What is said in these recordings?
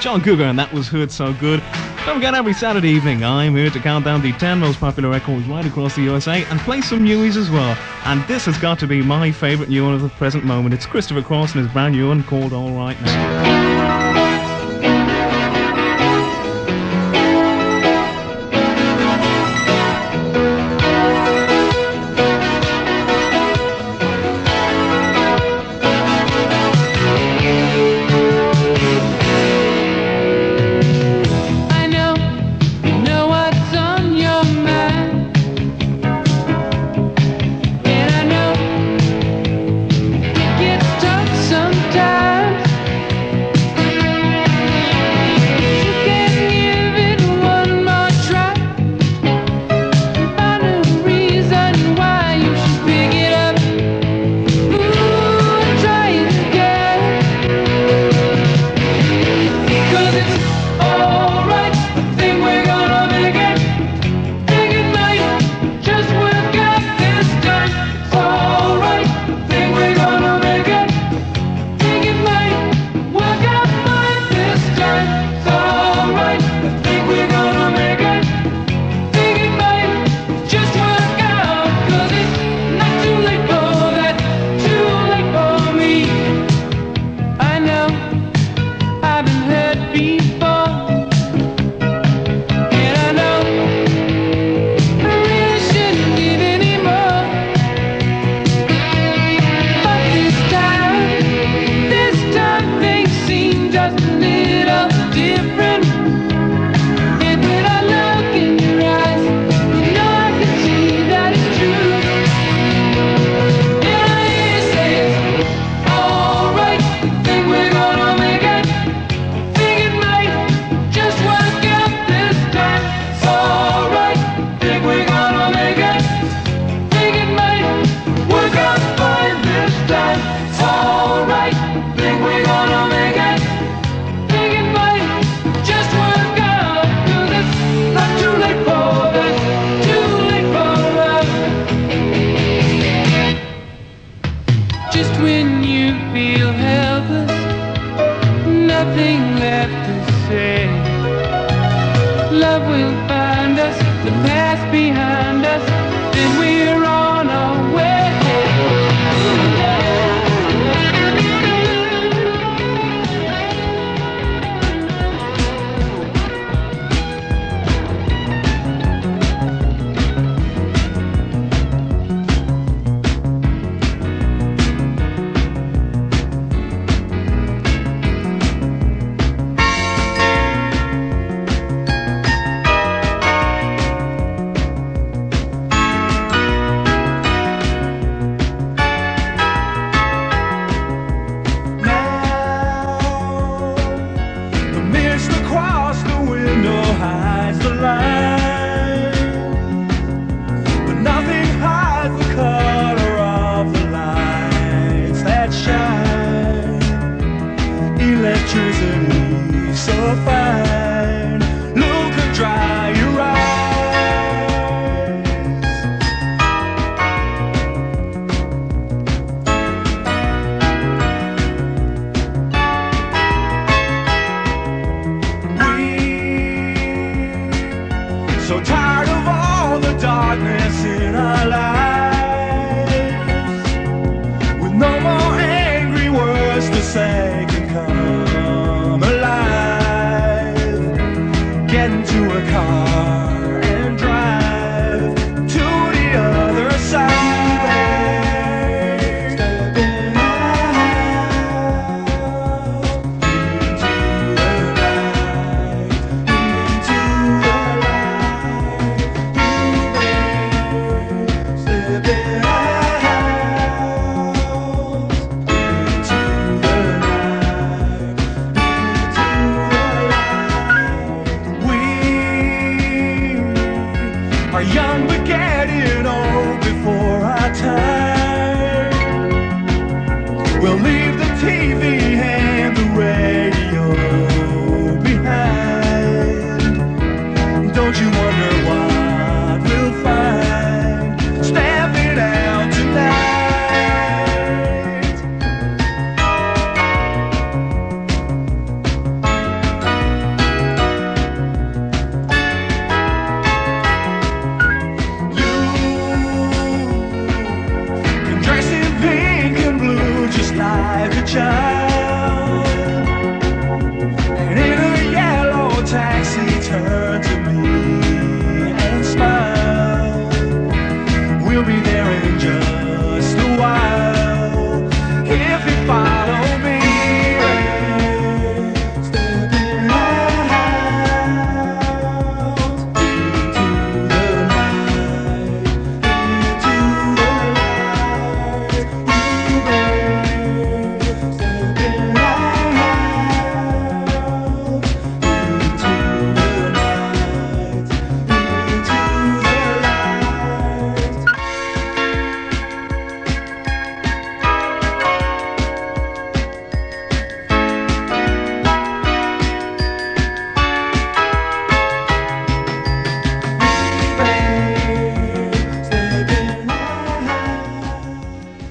Sean Cougar, and that was Hurt So Good. Don't forget, every Saturday evening, I'm here to count down the 10 most popular records right across the USA and play some newies as well. And this has got to be my favourite new one of the present moment. It's Christopher Cross and his brand new one called All Right Now.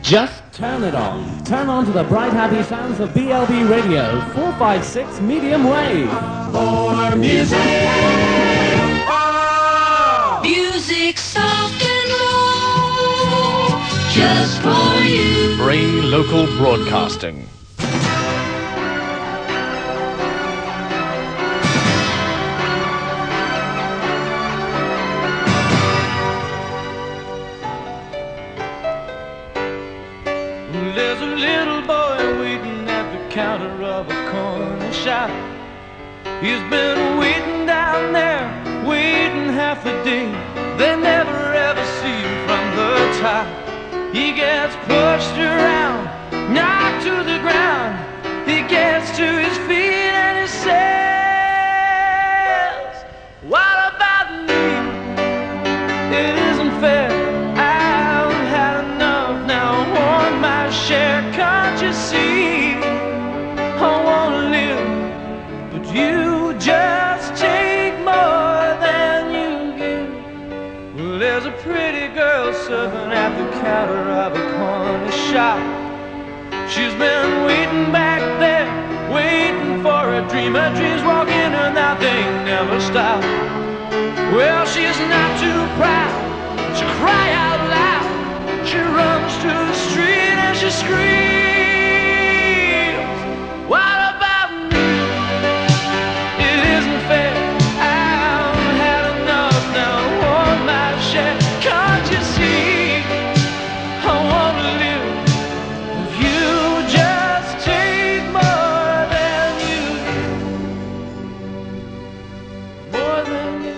Just turn it on. Turn on to the bright, happy sounds of BLB Radio, 456 medium wave. More music. Music soft and low, just for you. Free local broadcasting. There's a little boy waiting at the counter of a corner shop. He's been waiting down there, waiting half the day. They never ever see him from the top. He gets pushed around, knocked to the ground. He gets to his feet and he says, what about me? It isn't fair. I've had enough now. I want my share. Can't you see? I want to live, but you just take more than you give. Well, there's a pretty girl serving at the counter of a corner shop. She's been waiting back there, waiting for a dream. Her dreams walk in and out, they never stop. Well, she's not too proud to cry out loud. She runs to the street and she screams, what about me? It isn't fair. I've had enough now. I want my share. Can't you see? I want to live. If you just take more than you give. More than you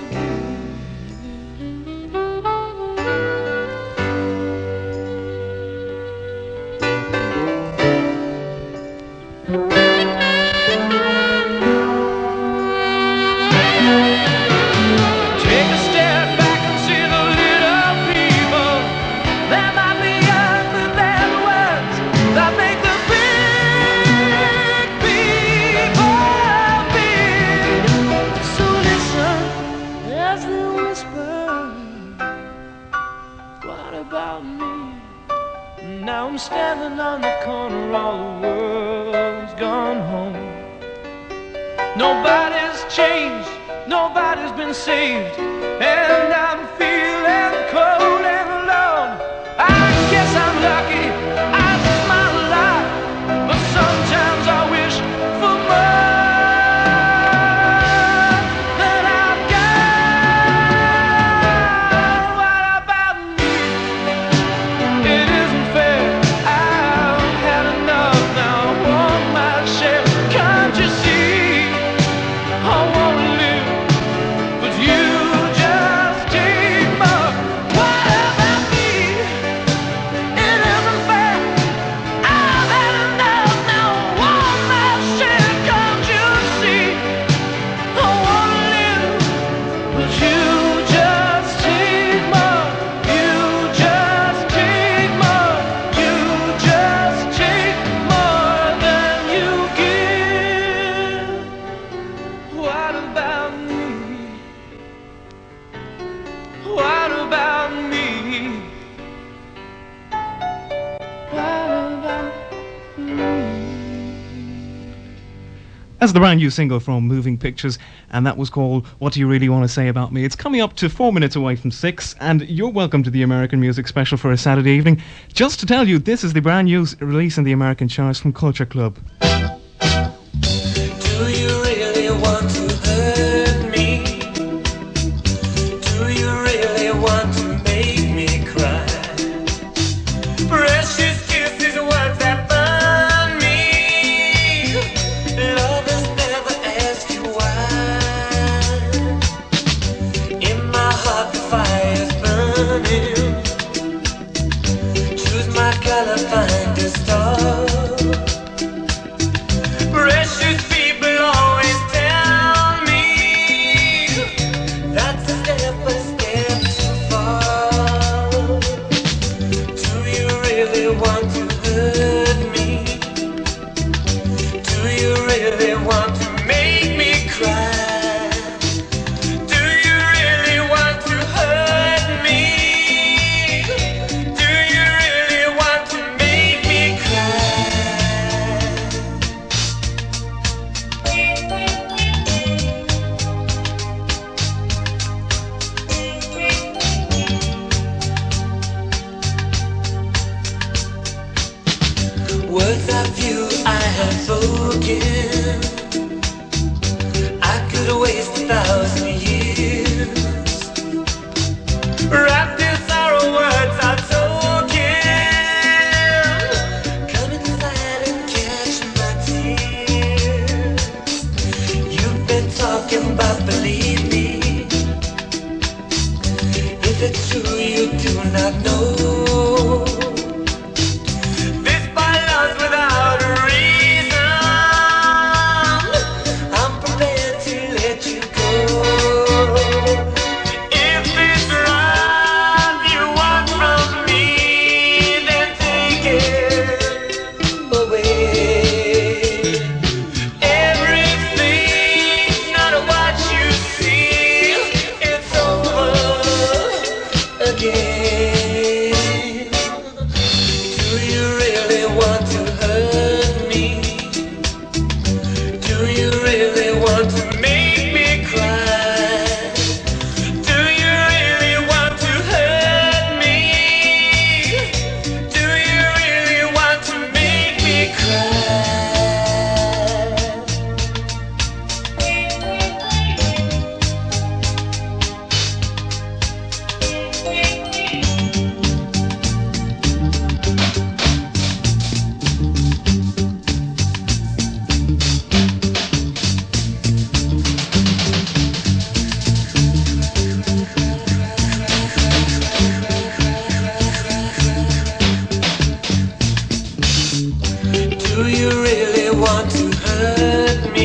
take a step back and see the little people. There might be other than words that make the big people big. So listen as they whisper, what about me? Now I'm standing on the corner, all the world's gone home. Nobody's changed, nobody's been saved, and I'm feeling cold and alone. I guess I'm lucky, I smile a lot, but sometimes I wish for more than I've got. What about me? It isn't fair. I've had enough now. I want my share. Can't you see? I want to live, but you just take more. What about me? It isn't fair. I've had enough now. I want my share. Can't you see? I want to live, but you just take more. You just take more. You just take more than you give. What about me? What about me? What about me? That's the brand new single from Moving Pictures, and that was called What Do You Really Want to Say About Me? It's coming up to 4 minutes away from 6, and you're welcome to the American Music Special for a Saturday evening. Just to tell you, this is the brand new release in the American charts from Culture Club. Do you really want to hurt me? Do you really want to make me cry? Precious kisses, words that burn me. Lovers never ask you why. In my heart the fire's burning. Choose my color, find a star. do not know. This by love's without a reason. I'm prepared to let you go. If this love you want from me, then take it away. Everything's not what you see. It's over again. Do you really want to hurt me? Do you really want to make me cry? Do you really want to hurt me? Do you really want to make me cry? Do you really want to hurt me?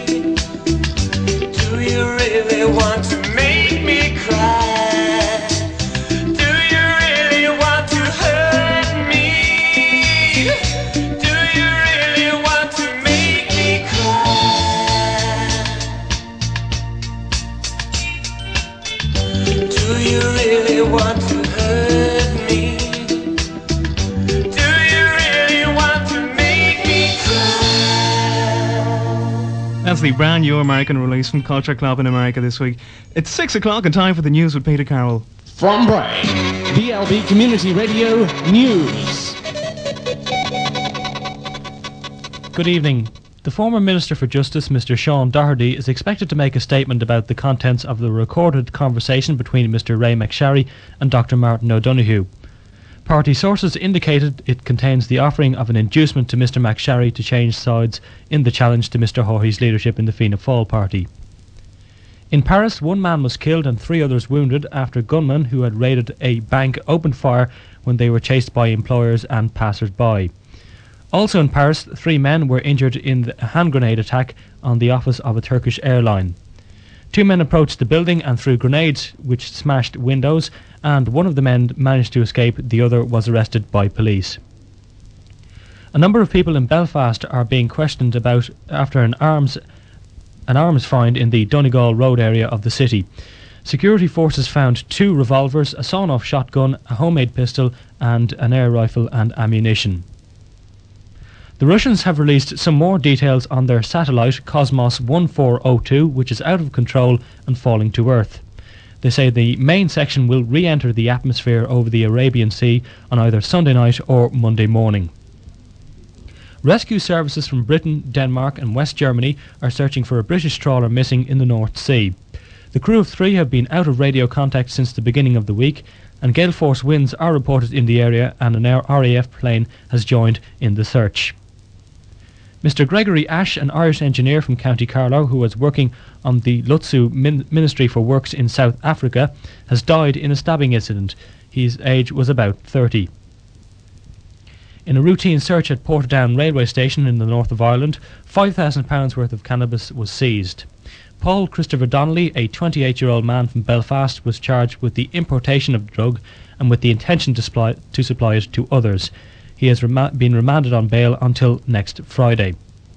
Do you really want to make me cry? Do you really want to hurt me? Do you really want to make me cry? Do you really want to hurt me? Do you really want to make me cry? That's the brand new American release from Culture Club in America this week. It's 6 o'clock and time for the news with Peter Carroll. From Bray, BLB Community Radio News. Good evening. The former Minister for Justice, Mr. Sean Doherty, is expected to make a statement about the contents of the recorded conversation between Mr. Ray McSharry and Dr. Martin O'Donoghue. Party sources indicated it contains the offering of an inducement to Mr. McSharry to change sides in the challenge to Mr. Haughey's leadership in the Fianna Fáil party. In Paris, one man was killed and 3 others wounded after gunmen who had raided a bank opened fire when they were chased by employers and passers-by. Also in Paris, 3 men were injured in a hand grenade attack on the office of a Turkish airline. 2 men approached the building and threw grenades which smashed windows, and one of the men managed to escape. The other was arrested by police. A number of people in Belfast are being questioned about after an arms find in the Donegal Road area of the city. Security forces found 2 revolvers, a sawn-off shotgun, a homemade pistol and an air rifle and ammunition. The Russians have released some more details on their satellite Cosmos 1402, which is out of control and falling to Earth. They say the main section will re-enter the atmosphere over the Arabian Sea on either Sunday night or Monday morning. Rescue services from Britain, Denmark and West Germany are searching for a British trawler missing in the North Sea. The crew of 3 have been out of radio contact since the beginning of the week, and gale force winds are reported in the area, and an RAF plane has joined in the search. Mr. Gregory Ash, an Irish engineer from County Carlow who was working on the Lutsu Ministry for Works in South Africa, has died in a stabbing incident. His age was about 30. In a routine search at Portadown railway station in the north of Ireland, £5,000 worth of cannabis was seized. Paul Christopher Donnelly, a 28-year-old man from Belfast, was charged with the importation of the drug and with the intention to supply it to others. He has been remanded on bail until next Friday.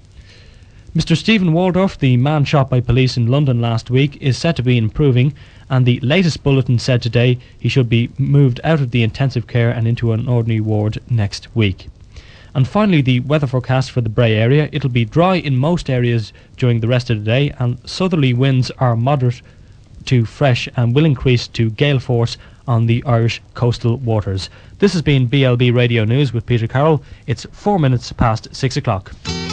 Mr. Stephen Waldorf, the man shot by police in London last week, is said to be improving, and the latest bulletin said today he should be moved out of the intensive care and into an ordinary ward next week. And finally, the weather forecast for the Bray area. It'll be dry in most areas during the rest of the day, and southerly winds are moderate to fresh and will increase to gale force on the Irish coastal waters. This has been BLB Radio News with Peter Carroll. It's 4 minutes past 6 o'clock.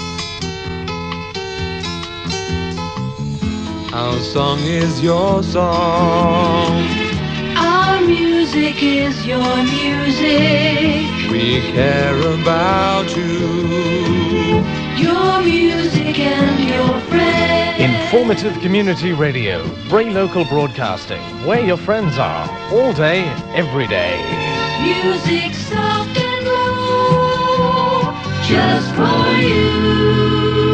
Our song is your song. Our music is your music. We care about you. Your music and your friends. Informative community radio, Bray Local Broadcasting, where your friends are, all day, every day. Music soft and low, just for you.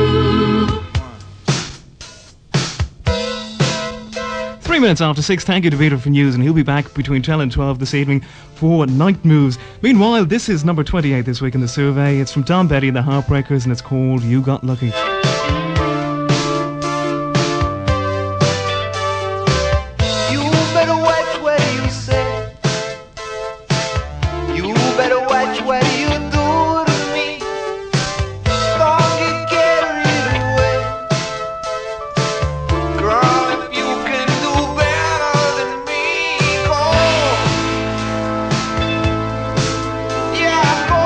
3 minutes after 6, thank you to Peter for news, and he'll be back between 10 and 12 this evening for Night Moves. Meanwhile, this is number 28 this week in the survey. It's from Tom Petty and the Heartbreakers, and it's called You Got Lucky. You better watch what you say. You better watch what you do to me. Don't get carried away. Girl, if you can do better than me, go. Yeah, go.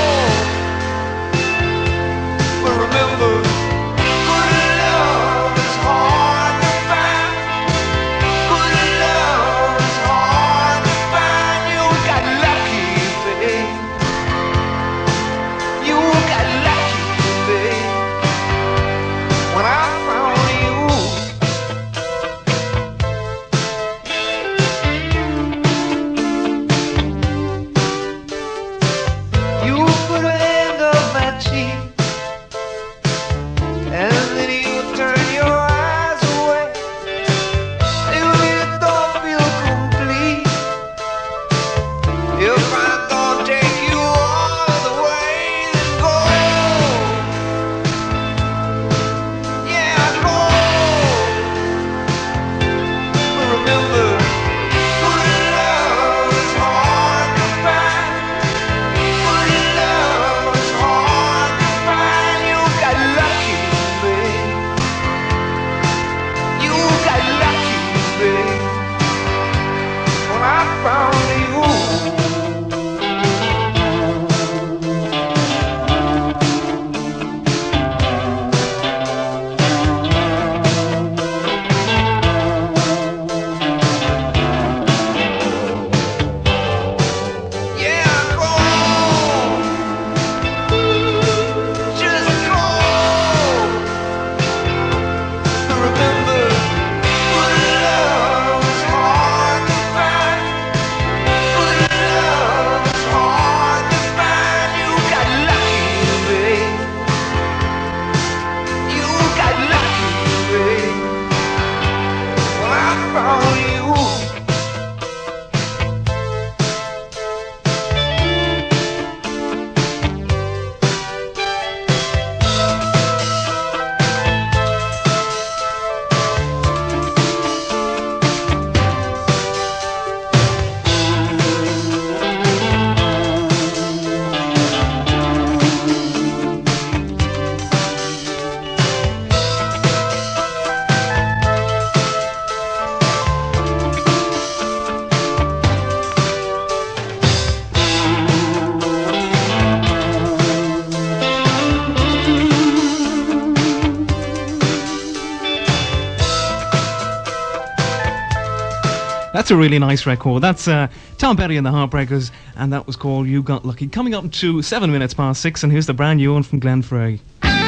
But remember, good love is hard to find. Good love is hard to find. You got lucky, babe. You got lucky, babe. When I found you, you put a hand on my cheek, and then you turn your eyes away. You really don't feel complete if I don't take you all the way. Then go, yeah, go. But remember, good love is hard to find. Good love is hard to find. You got lucky, babe. You got lucky, babe. When I found you. Yeah, go. Just go. Remember, good love is hard to find. Good love is hard to find. You got lucky, babe. You got lucky, babe. When I found you. That's a really nice record. That's Tom Petty and the Heartbreakers, and that was called You Got Lucky. Coming up to 7 minutes past 6, and here's the brand new one from Glenn Frey.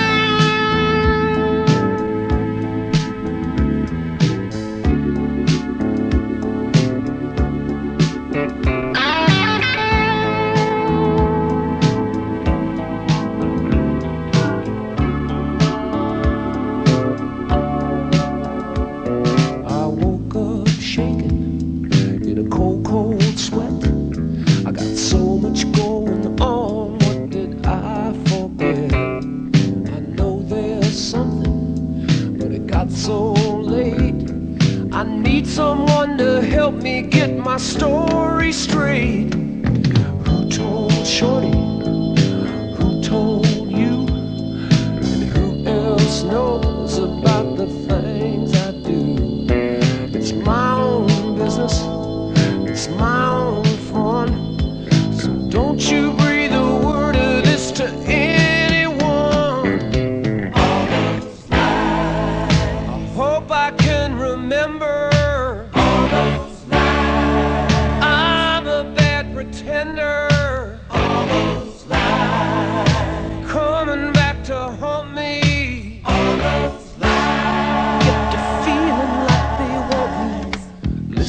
I woke up shaking in a cold, cold sweat. I got so much going on. What did I forget? I know there's something, but it got so late. I need someone to help me get my story straight. Who told Shorty? Who told you? And who else knows about the things I do? It's my own business, it's my own fun. So don't you breathe a word of this to anyone. All those lies, I hope I can remember. All those lies, I'm a bad pretender. All those lies, coming back to haunt me.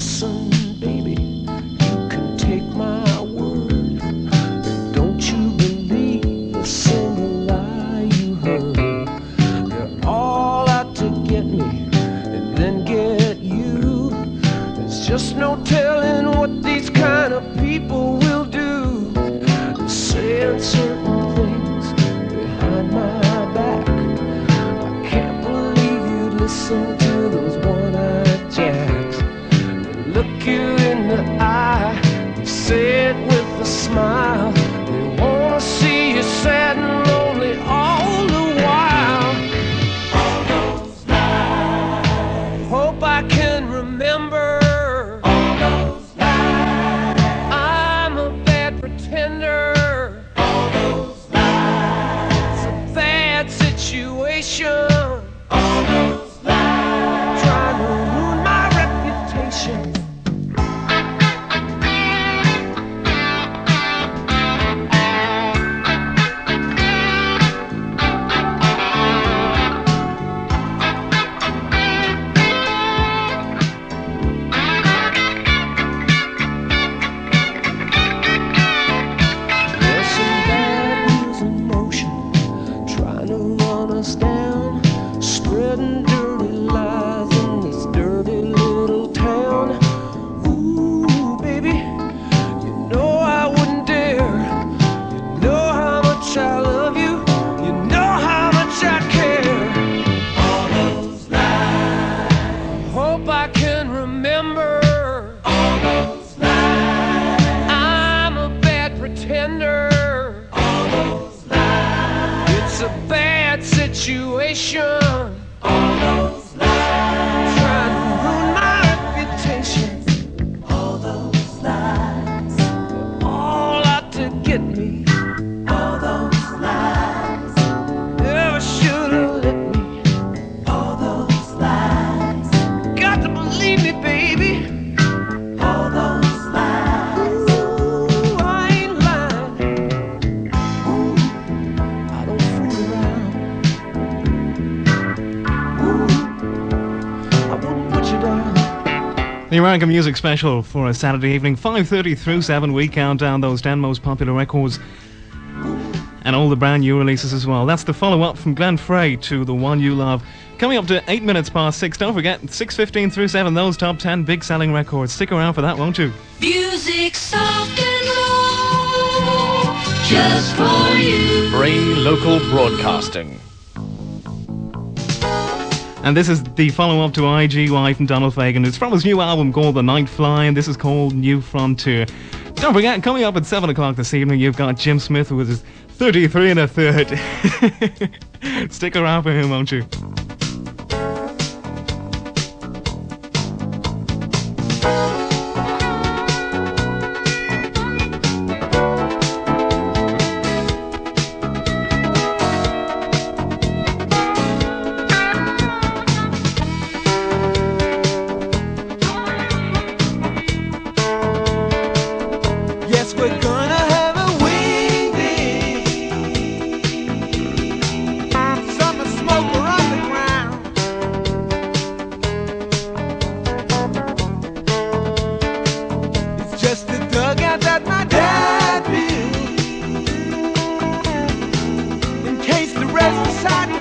listen, baby, you can take my word. Don't you believe a single lie you heard. They're all out to get me and then get you. There's just no telling what these kind of people will do. They're saying certain things behind my back. I can't believe you'd listen to those one-eyed jacks. They look you in the eye, they say it with a smile. They wanna see you sad and lonely all the while. All those lies. Hope I can remember. All those lies. I'm a bad pretender. All those lies. It's a bad situation. All those lies. Trying to ruin my reputation. There's some bad news in motion, trying to run us down, spreading dirty lies in this dirty little town. Ooh, baby, you know I wouldn't dare. You know how much I love you. You know how much I care. All those lies. Hope I can remember. All those lies. I'm a bad pretender. All those lies. It's a bad situation. All those lies. Trying to ruin my reputation. All those lies. They're all out to get me. All those lies. Never should have let me. All those lies. Got to believe me, baby. All those lies. Ooh, I ain't lying. Ooh, I don't fool around. Ooh, I wouldn't put you down. The American Music Special for a Saturday evening, 5:30 through 7. We count down those 10 most popular records and all the brand new releases as well. That's the follow-up from Glenn Frey to The One You Love. Coming up to 8 minutes past 6. Don't forget, 6:15 through 7, those top 10 big selling records. Stick around for that, won't you? Music soft and low, just for you. Bray Local Broadcasting. And this is the follow-up to IGY from Donald Fagen. It's from his new album called The Night Fly, and this is called New Frontier. Don't forget, coming up at 7 o'clock this evening, you've got Jim Smith with his 33 1/3. Stick around for him, won't you? Yes, we're gonna have a wing day. Summer smoker underground. It's just the dugout that my dad built in case the rest decide